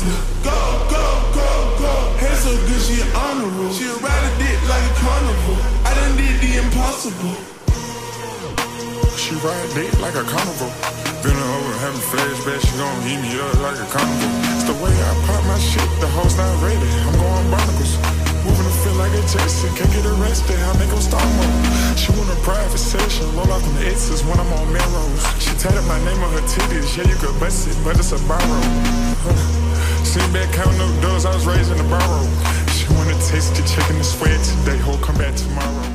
Go, go, go, go. Hair so good, she honorable. She ride a dick like a carnival. I done did the impossible. She ride dick like a carnival. Been over having flashbacks, she gon' eat me up like a carnival. It's the way I pop my shit, the hoes not ready. I'm going barnacles. Moving to feel like a Jason, can't get arrested, I make them start mode. She want a private session, roll off from the X's when I'm on Melrose. She tatted my name on her titties, yeah you could bust it, but it's a borrow. Sitting back counting up doors, I was raised in the borrow. She wanna taste the chicken and sweat today, ho, come back tomorrow.